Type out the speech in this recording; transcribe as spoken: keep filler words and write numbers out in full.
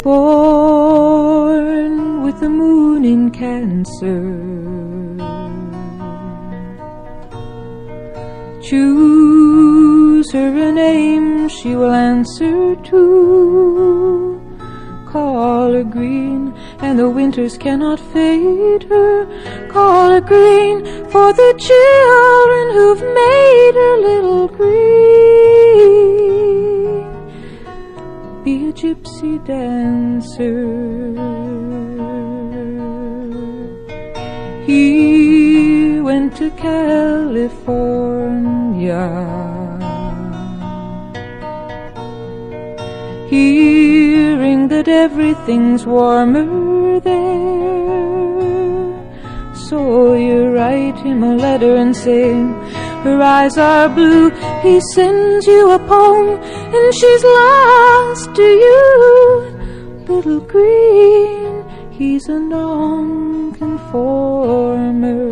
born with the moon in Cancer. Choose her a name she will answer to. Call her green, and the winters cannot fade her. Call her green for the children who've made her little green. Be a gypsy dancer. He went to California, hearing that everything's warmer there. So you write him a letter and say, her eyes are blue. He sends you a poem and she's lost to you. Little green, he's a nonconformer.